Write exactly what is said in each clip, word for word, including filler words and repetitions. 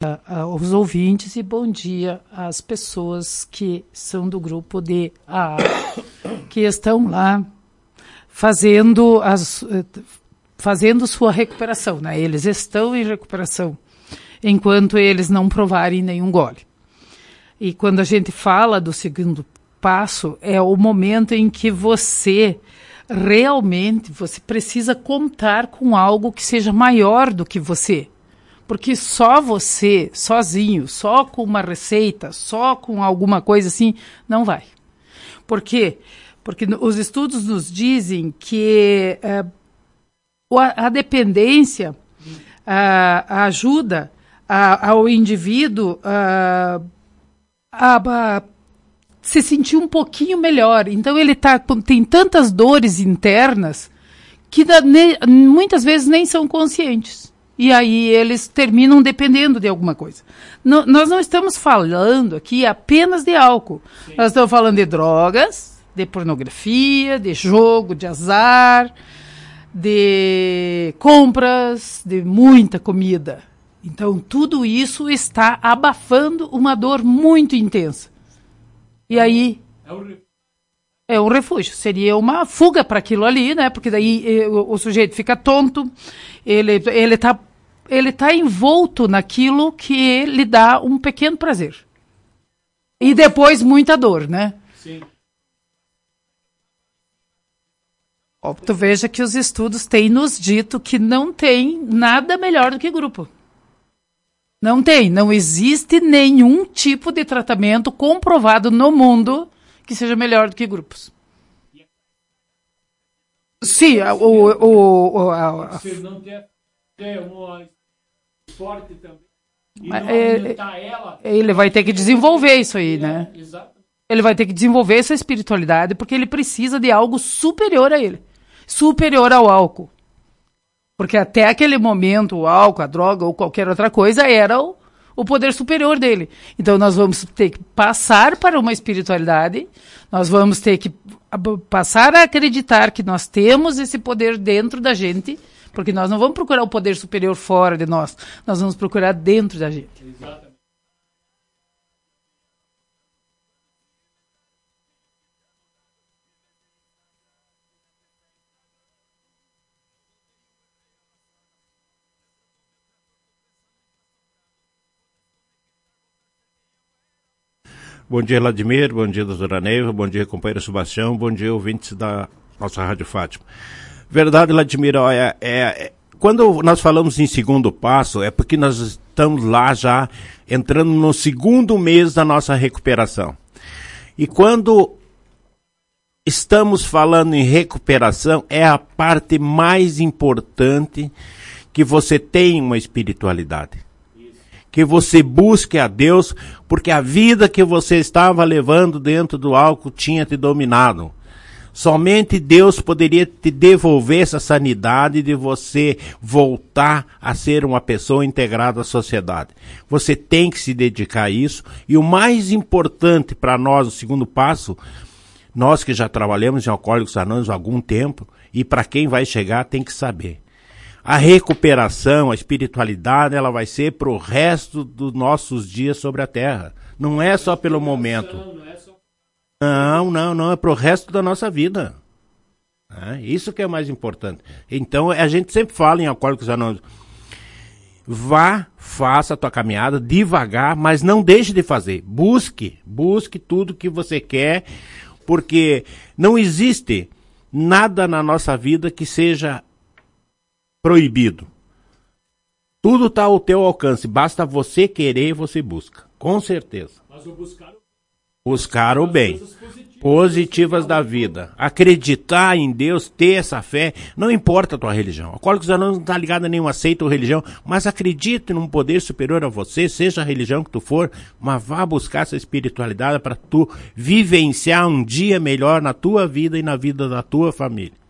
aos ouvintes e bom dia às pessoas que são do grupo de A A, que estão lá fazendo, as, fazendo sua recuperação, né? Eles estão em recuperação, enquanto eles não provarem nenhum gole. E quando a gente fala do segundo passo, é o momento em que você realmente você precisa contar com algo que seja maior do que você. Porque só você, sozinho, só com uma receita, só com alguma coisa assim, não vai. Por quê? Porque os estudos nos dizem que uh, a, a dependência uh, ajuda uh, ao indivíduo uh, a, a se sentir um pouquinho melhor. Então ele tá, tem tantas dores internas que da, ne, muitas vezes nem são conscientes. E aí eles terminam dependendo de alguma coisa. No, nós não estamos falando aqui apenas de álcool. Sim. Nós estamos falando de drogas, de pornografia, de jogo, de azar, de compras, de muita comida. Então tudo isso está abafando uma dor muito intensa. E aí é um refúgio, seria uma fuga para aquilo ali, né? Porque daí o, o sujeito fica tonto, ele ele está ele tá envolto naquilo que lhe dá um pequeno prazer. E depois muita dor, né? Sim. Ó, tu veja que os estudos têm nos dito que não tem nada melhor do que grupo. Não tem, não existe nenhum tipo de tratamento comprovado no mundo que seja melhor do que grupos. Sim, o... o, o a, Se não ter um esporte também, e não é, aumentar ela... Ele vai ter que desenvolver isso aí, é, né? Exato. Ele vai ter que desenvolver essa espiritualidade porque ele precisa de algo superior a ele. Superior ao álcool. Porque até aquele momento o álcool, a droga ou qualquer outra coisa era o, o poder superior dele. Então nós vamos ter que passar para uma espiritualidade, nós vamos ter que passar a acreditar que nós temos esse poder dentro da gente, porque nós não vamos procurar o poder superior fora de nós, nós vamos procurar dentro da gente. Exatamente. Bom dia, Vladimir. Bom dia, doutora Neiva. Bom dia, companheiro Sebastião. Bom dia, ouvintes da nossa Rádio Fátima. Verdade, Vladimir, é, é, é, quando nós falamos em segundo passo, é porque nós estamos lá já entrando no segundo mês da nossa recuperação. E quando estamos falando em recuperação, é a parte mais importante que você tem uma espiritualidade. Que você busque a Deus, porque a vida que você estava levando dentro do álcool tinha te dominado. Somente Deus poderia te devolver essa sanidade de você voltar a ser uma pessoa integrada à sociedade. Você tem que se dedicar a isso. E o mais importante para nós, o segundo passo, nós que já trabalhamos em Alcoólicos Anônimos há algum tempo, e para quem vai chegar tem que saber. A recuperação, a espiritualidade, ela vai ser para o resto dos nossos dias sobre a Terra. Não é só pelo momento. Não, não, não. É para o resto da nossa vida. É isso que é mais importante. Então, a gente sempre fala em Alcoólicos Anônimos. Vá, faça a tua caminhada devagar, mas não deixe de fazer. Busque, busque tudo que você quer, porque não existe nada na nossa vida que seja proibido. Tudo está ao teu alcance. Basta você querer e você busca. Com certeza. Mas o buscar, buscar o bem. Positivas, positivas da vida. Acreditar em Deus, ter essa fé. Não importa a tua religião. Alcoólicos Anônimos não está ligado a nenhuma seita ou religião. Mas acredite num poder superior a você, seja a religião que tu for. Mas vá buscar essa espiritualidade para tu vivenciar um dia melhor na tua vida e na vida da tua família.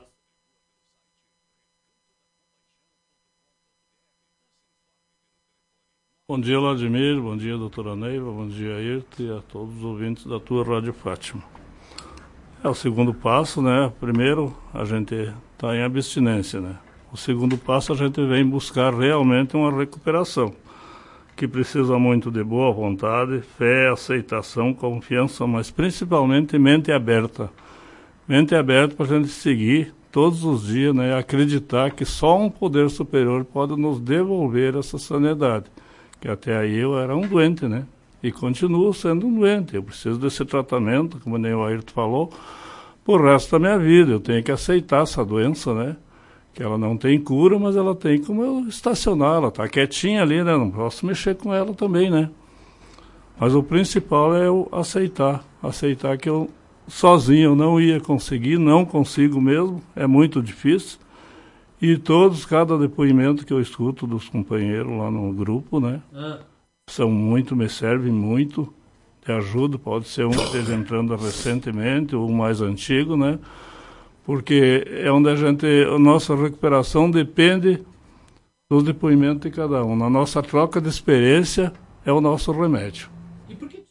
Bom dia, Vladimir, bom dia, doutora Neiva, bom dia, Ayrton, e a todos os ouvintes da tua Rádio Fátima. É o segundo passo, né? Primeiro, a gente está em abstinência, né? O segundo passo, a gente vem buscar realmente uma recuperação. que precisa muito de boa vontade, fé, aceitação, confiança, mas principalmente mente aberta. Mente aberta para a gente seguir todos os dias, né, acreditar que só um poder superior pode nos devolver essa sanidade. Que até aí eu era um doente, né? E continuo sendo um doente. Eu preciso desse tratamento, como nem o Ayrton falou, por resto da minha vida. Eu tenho que aceitar essa doença, né? Que ela não tem cura, mas ela tem como eu estacionar. Ela está quietinha ali, né? Não posso mexer com ela também, né? Mas o principal é eu aceitar. Aceitar que eu sozinho eu não ia conseguir, não consigo mesmo. É muito difícil. E todos, cada depoimento que eu escuto dos companheiros lá no grupo, né? Ah. São muito, me servem muito de ajuda. Pode ser um que esteja entrando recentemente ou um mais antigo, né? Porque é onde a gente, a nossa recuperação depende dos depoimentos de cada um. Na nossa troca de experiência é o nosso remédio. E por que?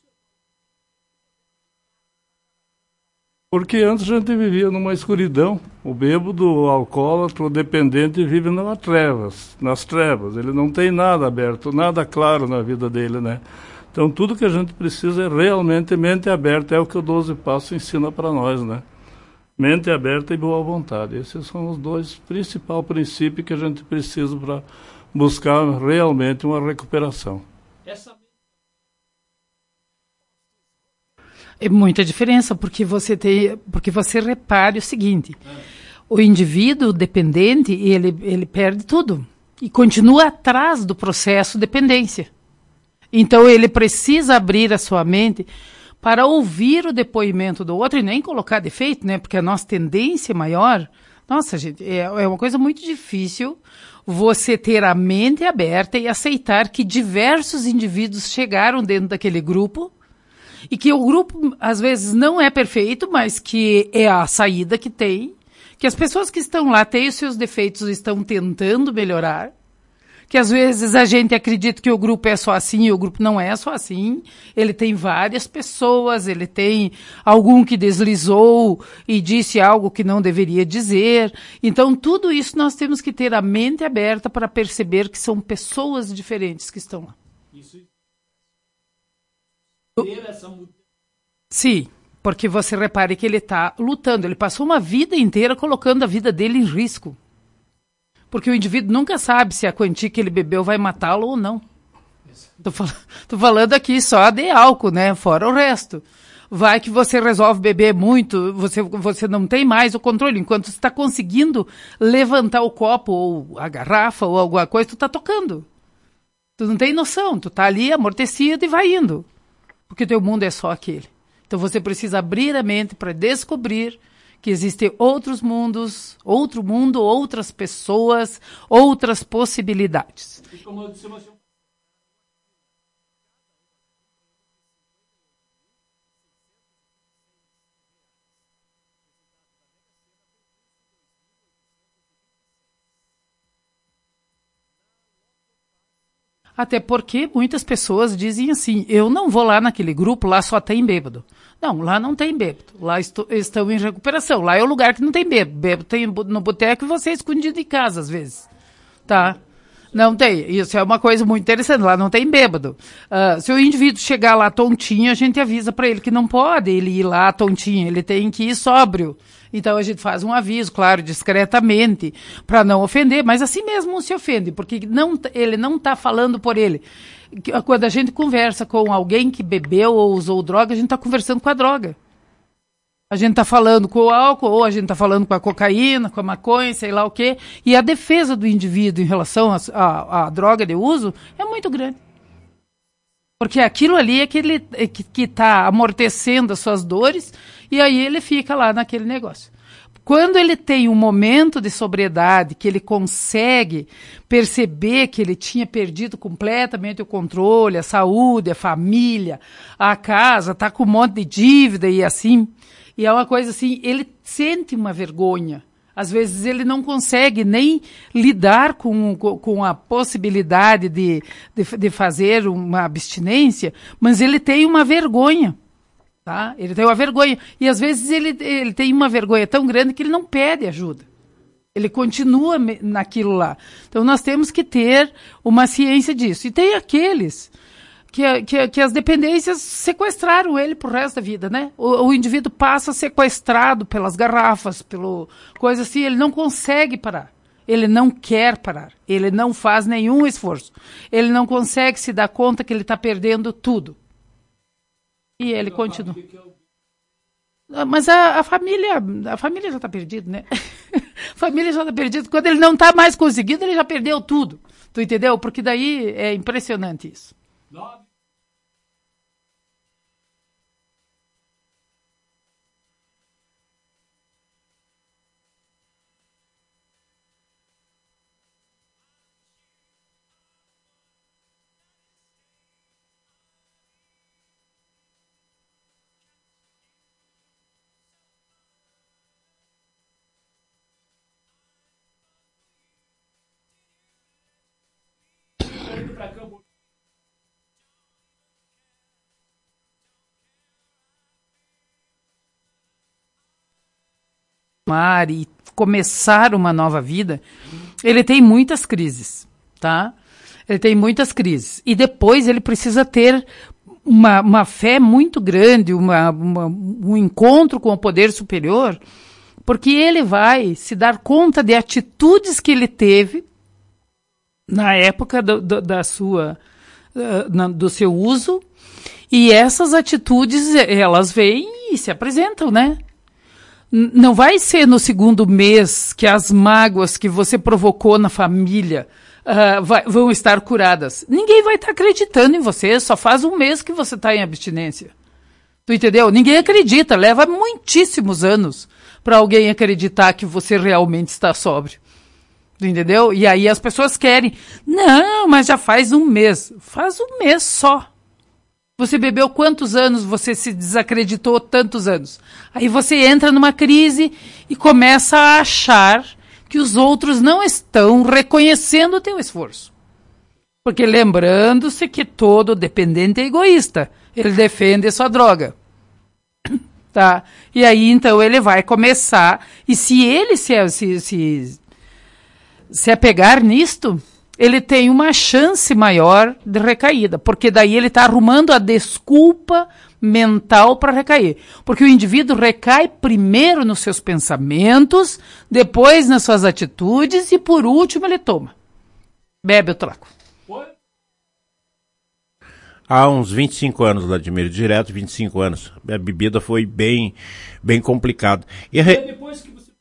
Porque antes a gente vivia numa escuridão. O bêbado, o alcoólatra, o dependente vive nas trevas, nas trevas. Ele não tem nada aberto, nada claro na vida dele, né? Então tudo que a gente precisa é realmente mente aberta. É o que o doze Passos ensina para nós, né? Mente aberta e boa vontade. Esses são os dois principais princípios que a gente precisa para buscar realmente uma recuperação. Essa... É muita diferença, porque você tem, porque você repare o seguinte, é. o indivíduo dependente, ele, ele perde tudo e continua atrás do processo de dependência. Então ele precisa abrir a sua mente para ouvir o depoimento do outro e nem colocar defeito, né? Porque a nossa tendência maior... Nossa, gente, é, é uma coisa muito difícil você ter a mente aberta e aceitar que diversos indivíduos chegaram dentro daquele grupo e que o grupo, às vezes, não é perfeito, mas que é a saída que tem, que as pessoas que estão lá têm os seus defeitos e estão tentando melhorar, que às vezes a gente acredita que o grupo é só assim e o grupo não é só assim. Ele tem várias pessoas, ele tem algum que deslizou e disse algo que não deveria dizer. Então, tudo isso nós temos que ter a mente aberta para perceber que são pessoas diferentes que estão lá. Isso. Sim, porque você repare que ele está lutando. Ele passou uma vida inteira colocando a vida dele em risco. Porque o indivíduo nunca sabe se a quantia que ele bebeu vai matá-lo ou não. Tô, fal- tô falando aqui só de álcool, né? Fora o resto. Vai que você resolve beber muito, você, você não tem mais o controle. Enquanto você está conseguindo levantar o copo ou a garrafa ou alguma coisa, tu está tocando. Tu não tem noção, tu está ali amortecido e vai indo. Porque teu mundo é só aquele. Então você precisa abrir a mente para descobrir que existem outros mundos, outro mundo, outras pessoas, outras possibilidades. E como eu disse, você... Até porque muitas pessoas dizem assim, eu não vou lá naquele grupo, lá só tem bêbado. Não, lá não tem bêbado. Lá estou, estão em recuperação. Lá é o lugar que não tem bêbado. Bêbado tem no boteco e você é escondido em casa, às vezes. Tá? Não tem. Isso é uma coisa muito interessante. Lá não tem bêbado. Uh, se o indivíduo chegar lá tontinho, a gente avisa para ele que não pode ele ir lá tontinho. Ele tem que ir sóbrio. Então a gente faz um aviso, claro, discretamente, para não ofender. Mas assim mesmo não se ofende, porque não, ele não está falando por ele. Quando a gente conversa com alguém que bebeu ou usou droga, a gente está conversando com a droga. A gente está falando com o álcool, ou a gente está falando com a cocaína, com a maconha, sei lá o quê. E a defesa do indivíduo em relação à droga de uso é muito grande. Porque aquilo ali é que ele que está amortecendo as suas dores e aí ele fica lá naquele negócio. Quando ele tem um momento de sobriedade, que ele consegue perceber que ele tinha perdido completamente o controle, a saúde, a família, a casa, está com um monte de dívida e assim, e é uma coisa assim, ele sente uma vergonha. Às vezes ele não consegue nem lidar com, com, com a possibilidade de, de, de fazer uma abstinência, mas ele tem uma vergonha. Tá? Ele tem uma vergonha. E às vezes ele, ele tem uma vergonha tão grande que ele não pede ajuda. Ele continua naquilo lá. Então, nós temos que ter uma ciência disso. E tem aqueles que, que, que as dependências sequestraram ele pro resto da vida, né? O, o indivíduo passa sequestrado pelas garrafas, pelo coisa assim, ele não consegue parar. Ele não quer parar. Ele não faz nenhum esforço. Ele não consegue se dar conta que ele está perdendo tudo. E ele continua. Mas a, a família, a família já está perdida, né? A família já está perdida. Quando ele não está mais conseguindo, ele já perdeu tudo. Tu entendeu? Porque daí é impressionante isso. E começar uma nova vida, ele tem muitas crises, tá? Ele tem muitas crises. E depois ele precisa ter uma, uma fé muito grande, uma, uma, um encontro com o poder superior, porque ele vai se dar conta de atitudes que ele teve na época do, do, da sua, uh, na, do seu uso, e essas atitudes, elas vêm e se apresentam, né? Não vai ser no segundo mês que as mágoas que você provocou na família uh, vai, vão estar curadas. Ninguém vai estar acreditando em você, só faz um mês que você está em abstinência. Tu entendeu? Ninguém acredita, leva muitíssimos anos para alguém acreditar que você realmente está sóbrio. Tu entendeu? E aí as pessoas querem. Não, mas já faz um mês. Faz um mês só. Você bebeu quantos anos, você se desacreditou tantos anos. Aí você entra numa crise e começa a achar que os outros não estão reconhecendo o teu esforço. Porque lembrando-se que todo dependente é egoísta. Ele defende a sua droga. Tá? E aí então ele vai começar, e se ele se, se, se, se apegar nisto, ele tem uma chance maior de recaída, porque daí ele está arrumando a desculpa mental para recair. Porque o indivíduo recai primeiro nos seus pensamentos, depois nas suas atitudes e por último ele toma. Bebe o trago. Há uns vinte e cinco anos, Vladimir, direto vinte e cinco anos. A bebida foi bem, bem complicado. E re... depois que você...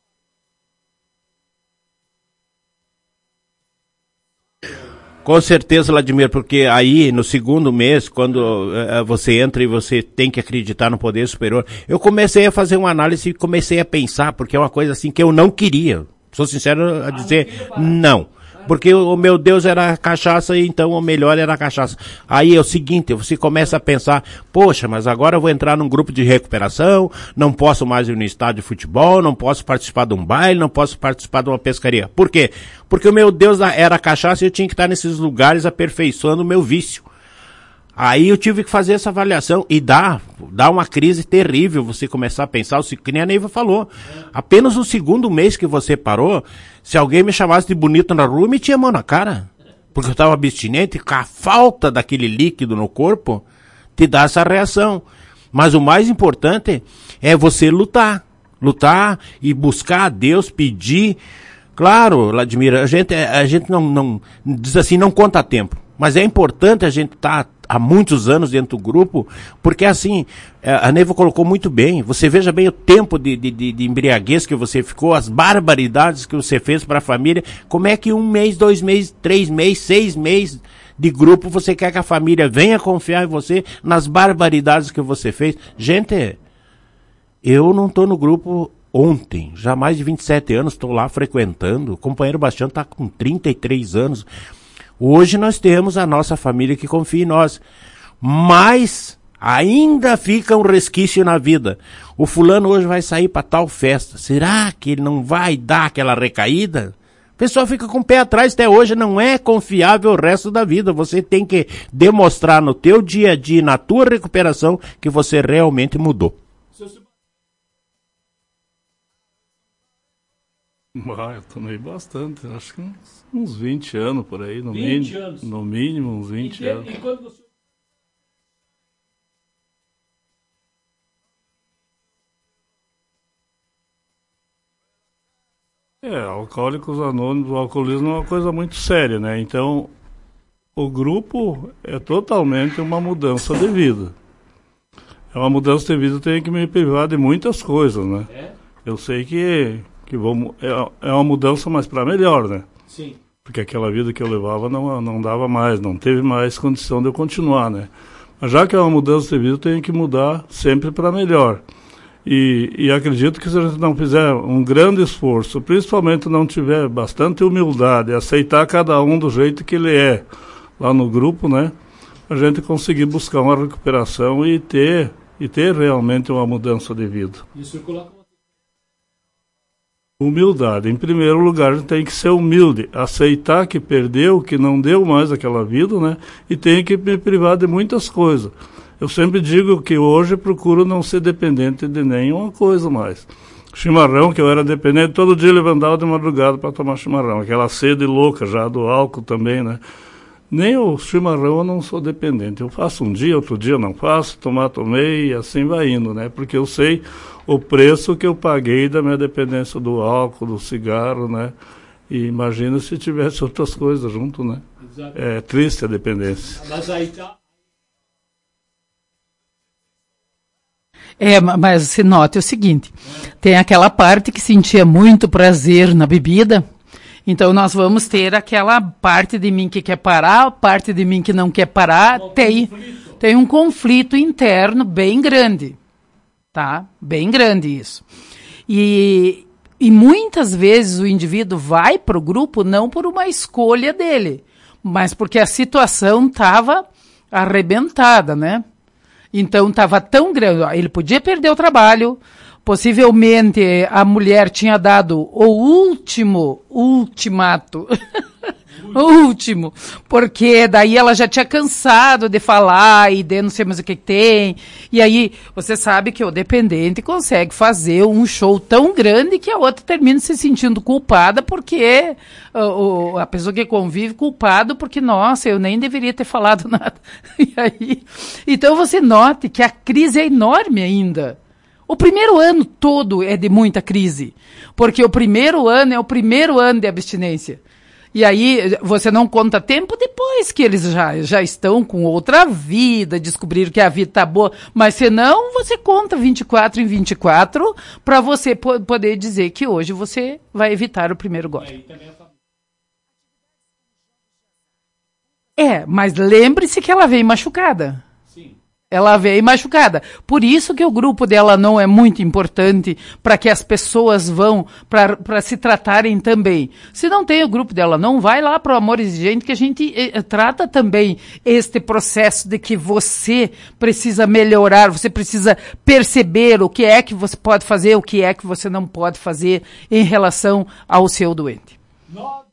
Com certeza, Vladimir, porque aí no segundo mês, quando uh, você entra e você tem que acreditar no poder superior, eu comecei a fazer uma análise e comecei a pensar, porque é uma coisa assim que eu não queria. Sou sincero a dizer não. Porque o meu Deus era a cachaça e então o melhor era a cachaça. Aí é o seguinte, você começa a pensar, poxa, mas agora eu vou entrar num grupo de recuperação, não posso mais ir no estádio de futebol, não posso participar de um baile, não posso participar de uma pescaria. Por quê? Porque o meu Deus era a cachaça e eu tinha que estar nesses lugares aperfeiçoando o meu vício. Aí eu tive que fazer essa avaliação e dá, dá uma crise terrível você começar a pensar, que nem a Neiva falou. Apenas no segundo mês que você parou, se alguém me chamasse de bonito na rua, eu metia a mão na cara. Porque eu estava abstinente, com a falta daquele líquido no corpo, te dá essa reação. Mas o mais importante é você lutar. Lutar e buscar a Deus, pedir. Claro, Vladimir, a gente, a gente não, não, diz assim, não conta tempo. Mas é importante a gente estar tá há muitos anos dentro do grupo, porque assim, a Neiva colocou muito bem, você veja bem o tempo de, de, de embriaguez que você ficou, as barbaridades que você fez para a família, como é que um mês, dois meses, três meses, seis meses de grupo você quer que a família venha confiar em você nas barbaridades que você fez? Gente, eu não estou no grupo ontem, já há mais de vinte e sete anos estou lá frequentando, o companheiro Bastião está com trinta e três anos. Hoje nós temos a nossa família que confia em nós, mas ainda fica um resquício na vida. O fulano hoje vai sair para tal festa, será que ele não vai dar aquela recaída? O pessoal fica com o pé atrás até hoje, não é confiável o resto da vida. Você tem que demonstrar no teu dia a dia, na tua recuperação, que você realmente mudou. Ah, eu tomei bastante, acho que uns, uns vinte anos por aí, no vinte mínimo. anos. No mínimo, uns vinte E, anos. e quando você... É, Alcoólicos Anônimos, o alcoolismo é uma coisa muito séria, né? Então, o grupo é totalmente uma mudança de vida. É uma mudança de vida, eu tenho que me privar de muitas coisas, né? É? Eu sei que, que vou, é, é uma mudança, mas para melhor, né? Sim. Porque aquela vida que eu levava não, não dava mais, não teve mais condição de eu continuar, né? Mas já que é uma mudança de vida, eu tenho que mudar sempre para melhor. E, e acredito que se a gente não fizer um grande esforço, principalmente não tiver bastante humildade, aceitar cada um do jeito que ele é lá no grupo, né? A gente conseguir buscar uma recuperação e ter, e ter realmente uma mudança de vida. Isso coloca... Humildade. Em primeiro lugar, a gente tem que ser humilde, aceitar que perdeu, que não deu mais aquela vida, né? E tem que me privar de muitas coisas. Eu sempre digo que hoje procuro não ser dependente de nenhuma coisa mais. Chimarrão, que eu era dependente, todo dia eu levantava de madrugada para tomar chimarrão. Aquela sede louca já do álcool também, né? Nem o chimarrão eu não sou dependente. Eu faço um dia, outro dia eu não faço, tomar, tomei, e assim vai indo, né? Porque eu sei o preço que eu paguei da minha dependência do álcool, do cigarro, né? E imagina se tivesse outras coisas junto, né? Exato. É triste a dependência. Mas aí tá... É, mas se note o seguinte, tem aquela parte que sentia muito prazer na bebida, então nós vamos ter aquela parte de mim que quer parar, parte de mim que não quer parar, Um tem, conflito. tem um conflito interno bem grande, tá? Bem grande isso. E, e muitas vezes o indivíduo vai para o grupo não por uma escolha dele, mas porque a situação estava arrebentada, né? Então estava tão grande, ele podia perder o trabalho, possivelmente a mulher tinha dado o último ultimato, o último, porque daí ela já tinha cansado de falar e de não sei mais o que, que tem, e aí você sabe que o dependente consegue fazer um show tão grande que a outra termina se sentindo culpada porque o, o, a pessoa que convive culpado porque, nossa, eu nem deveria ter falado nada. E aí, então você note que a crise é enorme ainda. O primeiro ano todo é de muita crise, porque o primeiro ano é o primeiro ano de abstinência. E aí você não conta tempo depois que eles já, já estão com outra vida, descobriram que a vida tá boa, mas senão você conta vinte e quatro em vinte e quatro para você po- poder dizer que hoje você vai evitar o primeiro gole. Aí também a família. É, mas lembre-se que ela veio machucada. Sim. Ela veio machucada. Por isso que o grupo dela não é muito importante para que as pessoas vão para se tratarem também. Se não tem o grupo dela, não vai lá para o Amor Exigente, que a gente eh, trata também este processo de que você precisa melhorar, você precisa perceber o que é que você pode fazer, o que é que você não pode fazer em relação ao seu doente. Nós...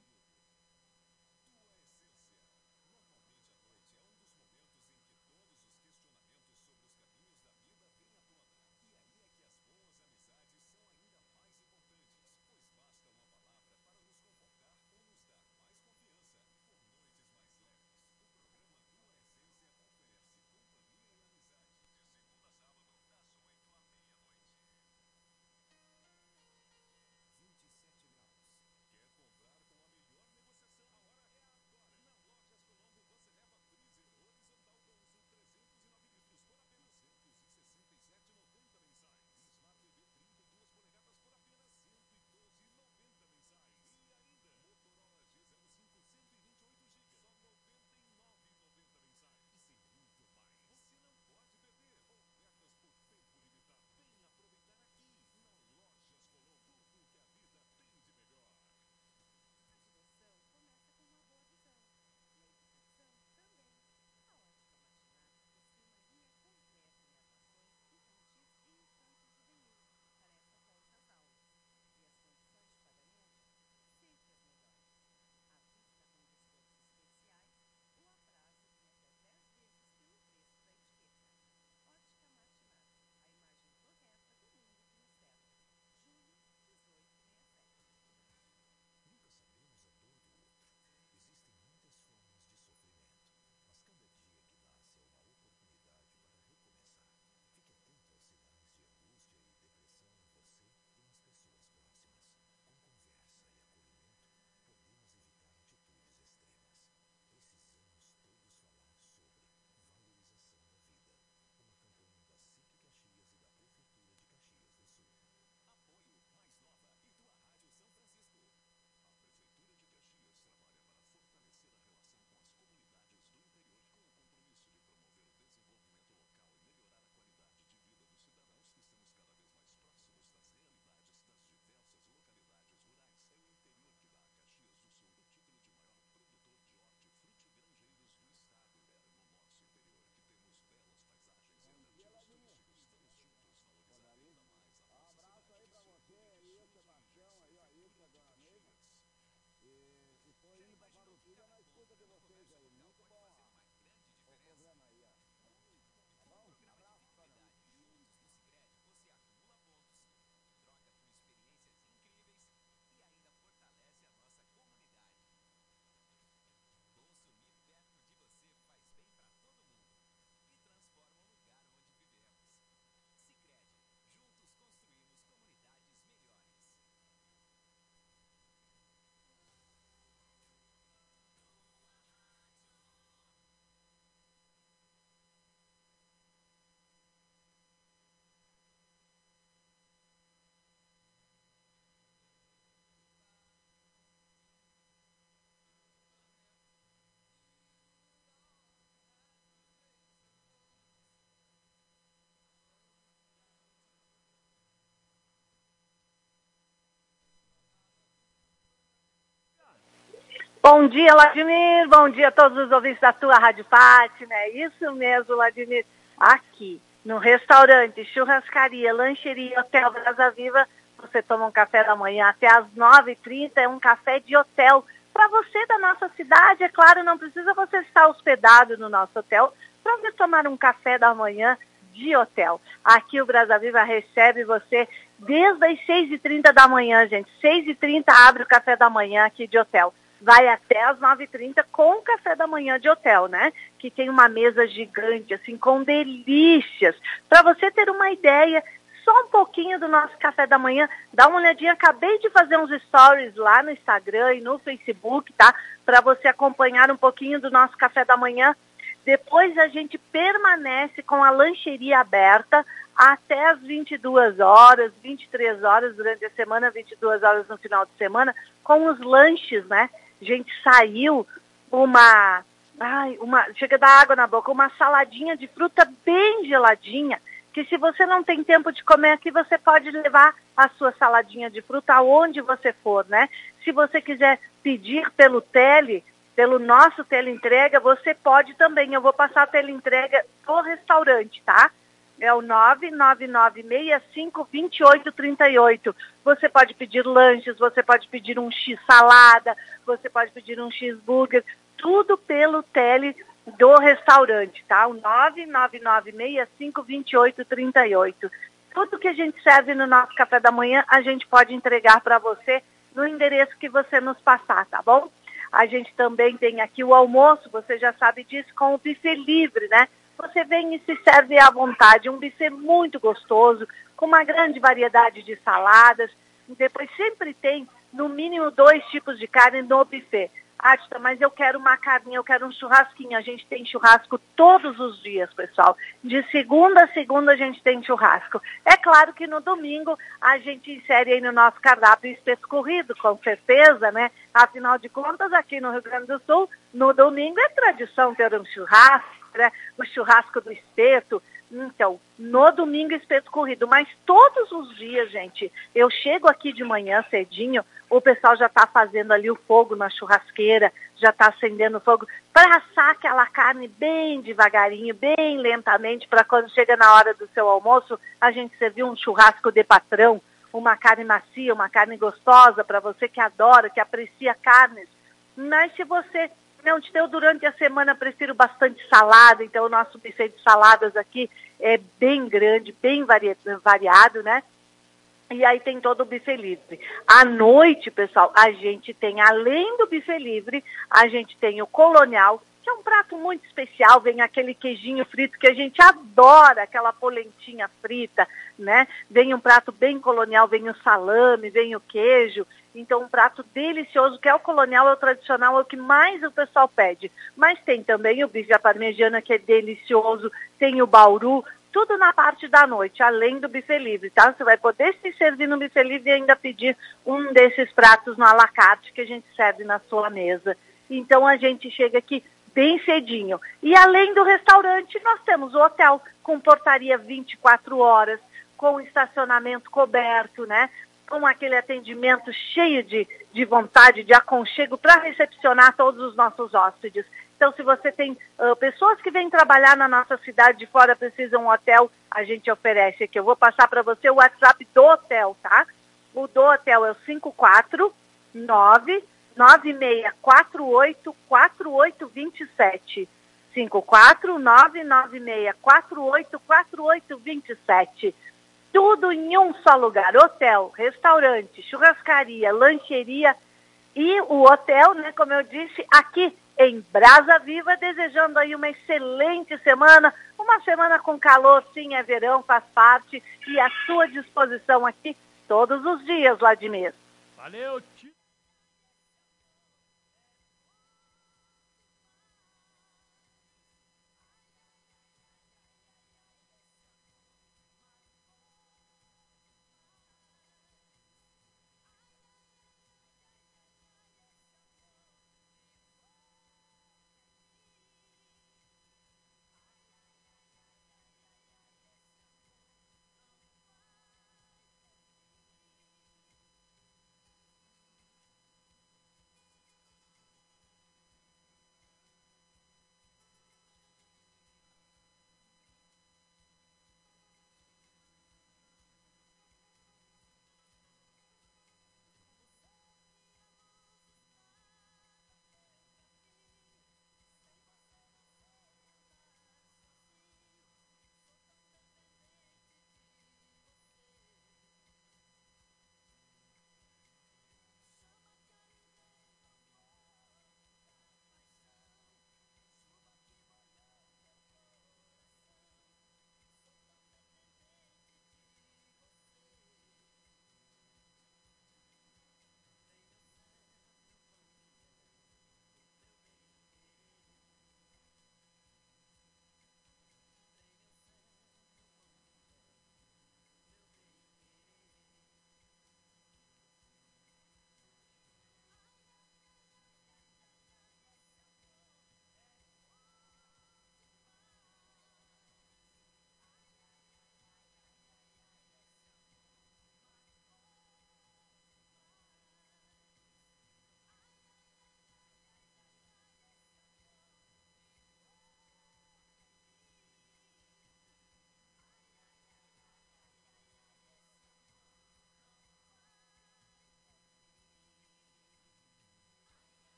Bom dia, Vladimir. Bom dia a todos os ouvintes da tua Rádio Fátima. É isso mesmo, Vladimir. Aqui, no restaurante, churrascaria, lancheria, Hotel Brasa Viva, você toma um café da manhã até às nove e trinta, é um café de hotel. Para você da nossa cidade, é claro, não precisa você estar hospedado no nosso hotel para você tomar um café da manhã de hotel. Aqui o Brasa Viva recebe você desde as seis e trinta da manhã, gente. seis e trinta abre o café da manhã aqui de hotel. Vai até às nove e trinta com o café da manhã de hotel, né? Que tem uma mesa gigante, assim, com delícias. Para você ter uma ideia, só um pouquinho do nosso café da manhã, dá uma olhadinha, acabei de fazer uns stories lá no Instagram e no Facebook, tá? Para você acompanhar um pouquinho do nosso café da manhã. Depois a gente permanece com a lancheria aberta até as vinte e duas horas, vinte e três horas durante a semana, vinte e duas horas no final de semana, com os lanches, né? Gente, saiu uma, ai, uma, chega da água na boca, uma saladinha de fruta bem geladinha, que se você não tem tempo de comer aqui, você pode levar a sua saladinha de fruta aonde você for, né? Se você quiser pedir pelo tele, pelo nosso teleentrega, você pode também. Eu vou passar a teleentrega do restaurante, tá? É o nove nove nove seis cinco dois oito três oito. Você pode pedir lanches, você pode pedir um X-salada, você pode pedir um X-burger, tudo pelo tele do restaurante, tá? O nove nove nove seis cinco dois oito três oito. Tudo que a gente serve no nosso café da manhã, a gente pode entregar para você no endereço que você nos passar, tá bom? A gente também tem aqui o almoço, você já sabe disso, com o buffet livre, né? Você vem e se serve à vontade, um buffet muito gostoso, com uma grande variedade de saladas. Depois sempre tem, no mínimo, dois tipos de carne no buffet. Ah, Tita, mas eu quero uma carninha, eu quero um churrasquinho. A gente tem churrasco todos os dias, pessoal. De segunda a segunda a gente tem churrasco. É claro que no domingo a gente insere aí no nosso cardápio espeto corrido, com certeza, né? Afinal de contas, aqui no Rio Grande do Sul, no domingo é tradição ter um churrasco, né? O churrasco do espeto. Então, no domingo espeto corrido, mas todos os dias, gente, eu chego aqui de manhã cedinho, o pessoal já está fazendo ali o fogo na churrasqueira, já está acendendo o fogo, para assar aquela carne bem devagarinho, bem lentamente, para quando chega na hora do seu almoço, a gente servir um churrasco de patrão, uma carne macia, uma carne gostosa, para você que adora, que aprecia carnes. Mas se você não te deu durante a semana, prefiro bastante salada, então o nosso buffet de saladas aqui é bem grande, bem vari- variado, né? E aí tem todo o buffet livre. À noite, pessoal, a gente tem, além do buffet livre, a gente tem o colonial, que é um prato muito especial, vem aquele queijinho frito que a gente adora, aquela polentinha frita, né? Vem um prato bem colonial, vem o salame, vem o queijo. Então, um prato delicioso, que é o colonial, é o tradicional, é o que mais o pessoal pede. Mas tem também o bife à parmegiana, que é delicioso, tem o bauru, tudo na parte da noite, além do buffet livre, tá? Você vai poder se servir no buffet livre e ainda pedir um desses pratos no à la carte que a gente serve na sua mesa. Então, a gente chega aqui bem cedinho. E além do restaurante, nós temos o hotel com portaria vinte e quatro horas, com estacionamento coberto, né? Com aquele atendimento cheio de, de vontade, de aconchego para recepcionar todos os nossos hóspedes. Então, se você tem uh, pessoas que vêm trabalhar na nossa cidade de fora, precisam de um hotel, a gente oferece aqui. Eu vou passar para você o WhatsApp do hotel, tá? O do hotel é o cinco quatro nove nove seis quatro oito quatro oito dois sete. cinco quatro nove nove seis quatro oito quatro oito dois sete. Tudo em um só lugar. Hotel, restaurante, churrascaria, lancheria e o hotel, né, como eu disse, aqui em Brasa Viva, desejando aí uma excelente semana, uma semana com calor, sim, é verão, faz parte, e à sua disposição aqui todos os dias, Vladimir. Valeu, tio.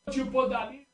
Tipo dali.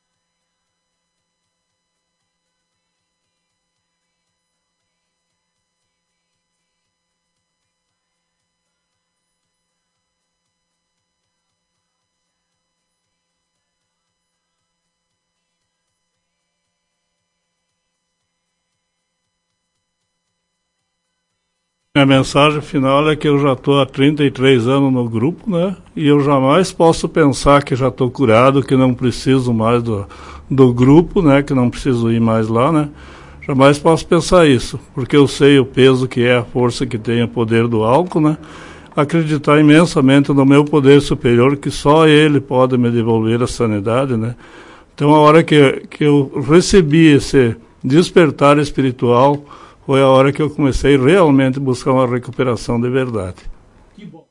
A mensagem final é que eu já estou há trinta e três anos no grupo, né? E eu jamais posso pensar que já estou curado, que não preciso mais do, do grupo, né? Que não preciso ir mais lá, né? Jamais posso pensar isso, porque eu sei o peso que é, a força que tem, o poder do álcool, né? Acreditar imensamente no meu poder superior, que só ele pode me devolver a sanidade, né? Então, a hora que, que eu recebi esse despertar espiritual, foi a hora que eu comecei realmente a buscar uma recuperação de verdade. Que bom.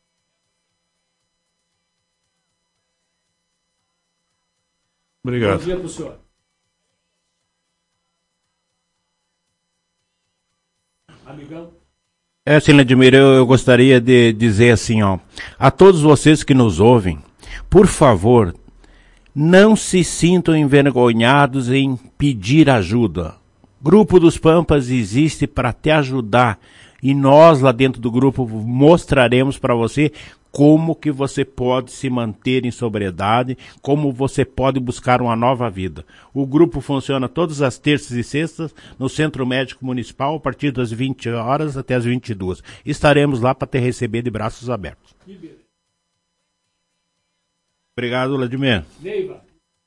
Obrigado. Bom dia para o senhor. Amigão? É, assim, Vladimir, eu, eu gostaria de dizer assim, ó, a todos vocês que nos ouvem, por favor, não se sintam envergonhados em pedir ajuda. Grupo dos Pampas existe para te ajudar e nós lá dentro do grupo mostraremos para você como que você pode se manter em sobriedade, como você pode buscar uma nova vida. O grupo funciona todas as terças e sextas no Centro Médico Municipal a partir das vinte horas até as vinte e duas. Estaremos lá para te receber de braços abertos. Obrigado, Vladimir. Neiva.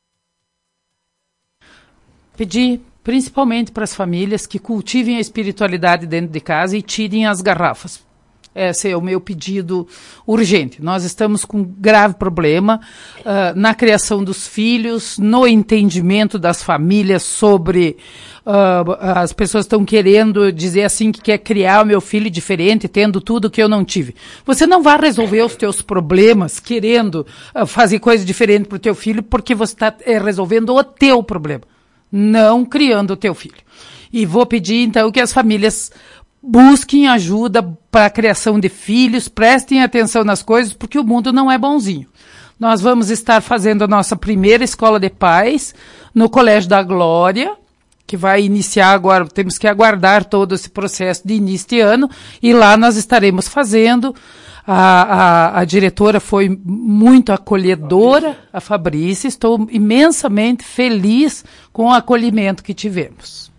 Pedir principalmente para as famílias que cultivem a espiritualidade dentro de casa e tirem as garrafas. Esse é o meu pedido urgente. Nós estamos com um grave problema uh, na criação dos filhos, no entendimento das famílias sobre... Uh, as pessoas estão querendo dizer assim que quer criar o meu filho diferente, tendo tudo que eu não tive. Você não vai resolver os teus problemas querendo uh, fazer coisa diferente para o teu filho, porque você está é, resolvendo o teu problema, não criando o teu filho. E vou pedir, então, que as famílias busquem ajuda para a criação de filhos, prestem atenção nas coisas, porque o mundo não é bonzinho. Nós vamos estar fazendo a nossa primeira escola de pais no Colégio da Glória, que vai iniciar agora, temos que aguardar todo esse processo de início de ano, e lá nós estaremos fazendo. A, a, a diretora foi muito acolhedora, a Fabrícia, estou imensamente feliz com o acolhimento que tivemos.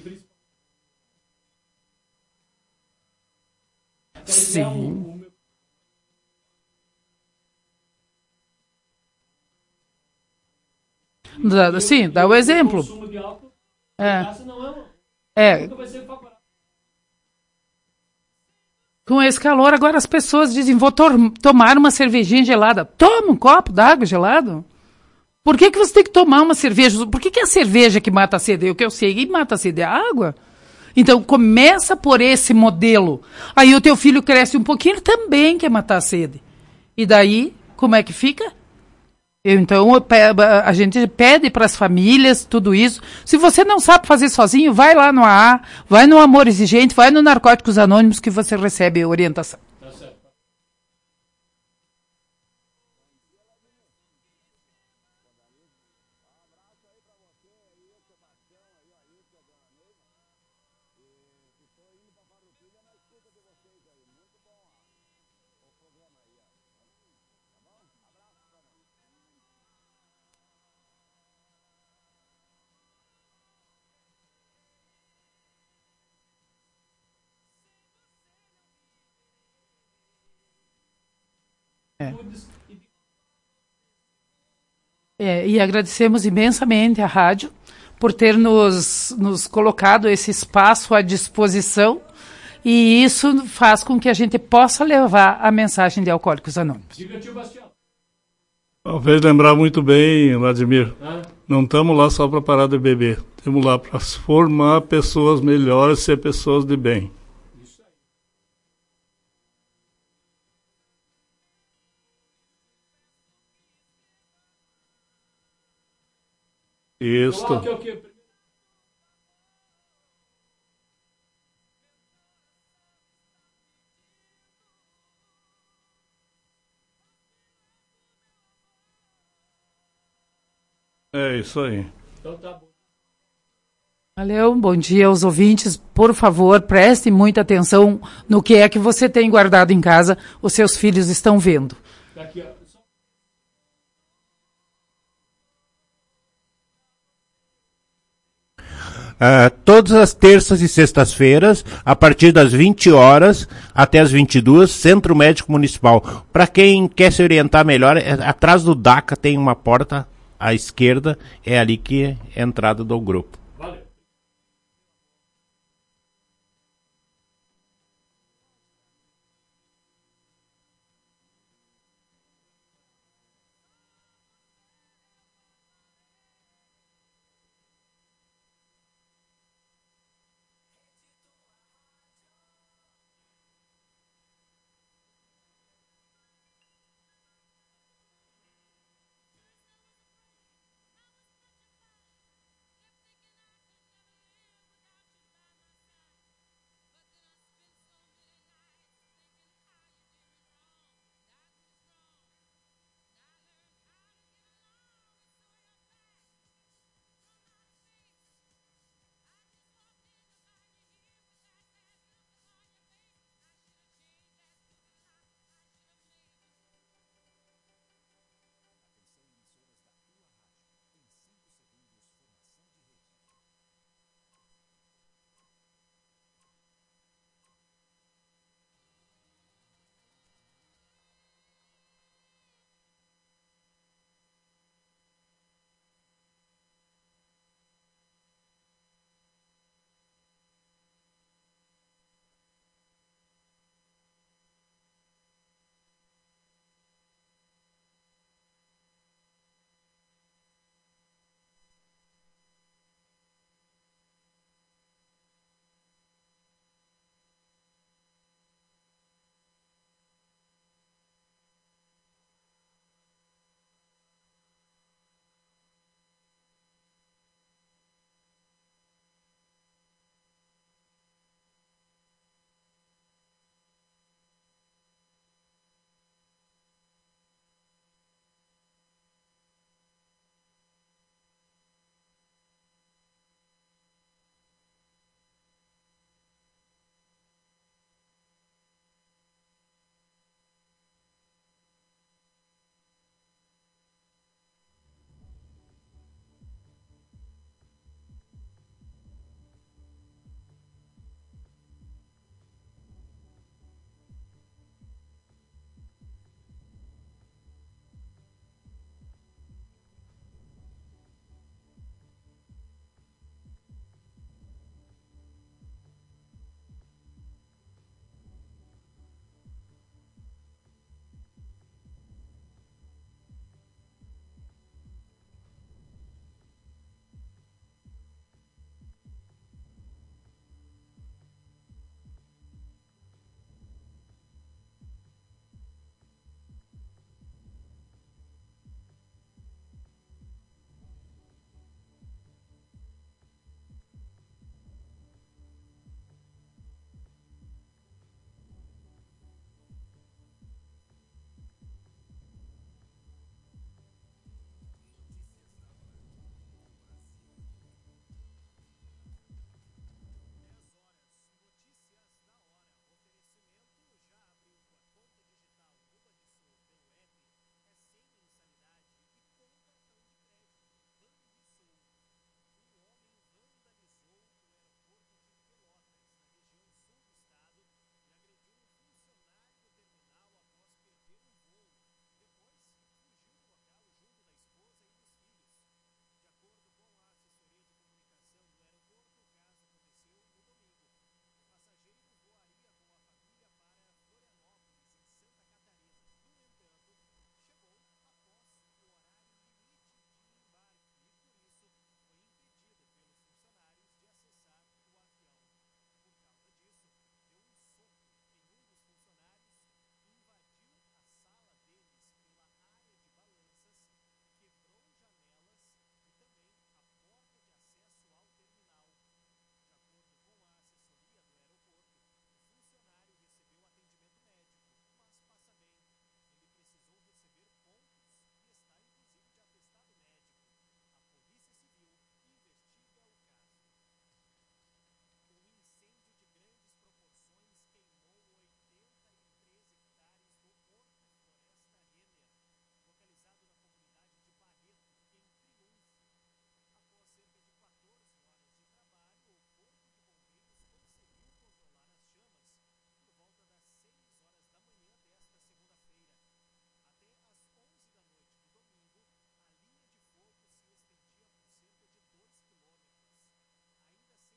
Sim. Dá, sim, dá o exemplo. É. É. Com esse calor, agora as pessoas dizem, vou to- tomar uma cervejinha gelada. Toma um copo d'água gelado. Por que que você tem que tomar uma cerveja? Por que que é a cerveja que mata a sede? O que eu sei que mata a sede é a água. Então, começa por esse modelo. Aí o teu filho cresce um pouquinho, ele também quer matar a sede. E daí, como é que fica? Eu, então, a gente pede para as famílias tudo isso. Se você não sabe fazer sozinho, vai lá no A A, vai no Amor Exigente, vai no Narcóticos Anônimos que você recebe orientação. Tá certo. É, e agradecemos imensamente à rádio por ter nos, nos colocado esse espaço à disposição, e isso faz com que a gente possa levar a mensagem de Alcoólicos Anônimos. Diga, tio Bastião. Talvez lembrar muito bem, Vladimir, Ah, não estamos lá só para parar de beber, estamos lá para formar pessoas melhores, ser pessoas de bem. isso aí. Isto. Coloque o quê? É isso aí. Então tá bom. Valeu, bom dia aos ouvintes. Por favor, prestem muita atenção no que é que você tem guardado em casa, os seus filhos estão vendo. Daqui, ó. Uh, todas as terças e sextas-feiras, a partir das vinte horas até as vinte e duas, Centro Médico Municipal. Para quem quer se orientar melhor, é, atrás do D A C A tem uma porta à esquerda, é ali que é a entrada do grupo.